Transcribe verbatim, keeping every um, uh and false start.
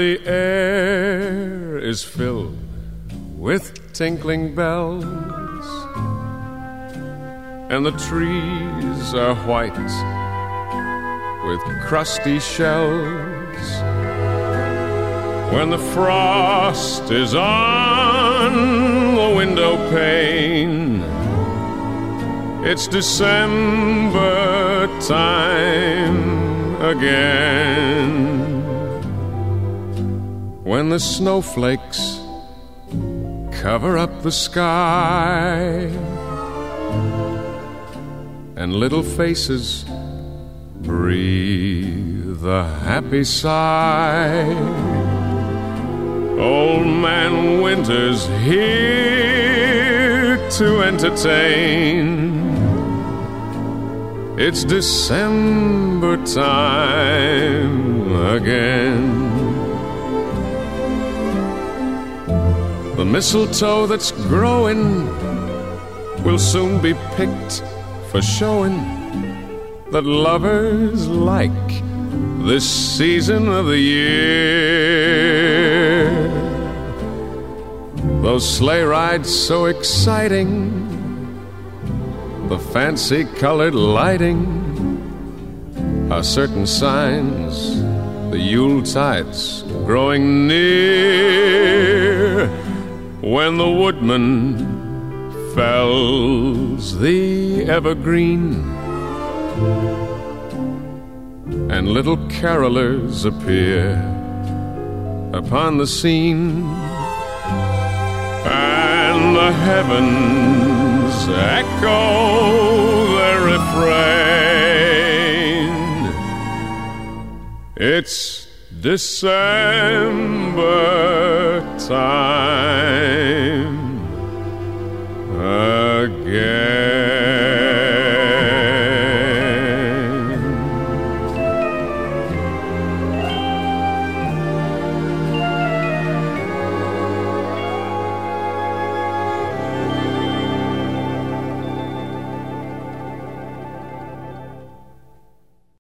the air is filled with tinkling bells, and the trees are white with crusty shells. When the frost is on the window pane, it's December time again. When the snowflakes cover up the sky, and little faces breathe a happy sigh, Old Man Winter's here to entertain. It's December time again. The mistletoe that's growing will soon be picked for showing that lovers like this season of the year. Those sleigh rides so exciting, the fancy-colored lighting, are certain signs the Yuletide's growing near. When the woodman fells the evergreen, and little carolers appear upon the scene, and the heavens echo their refrain, it's December time again.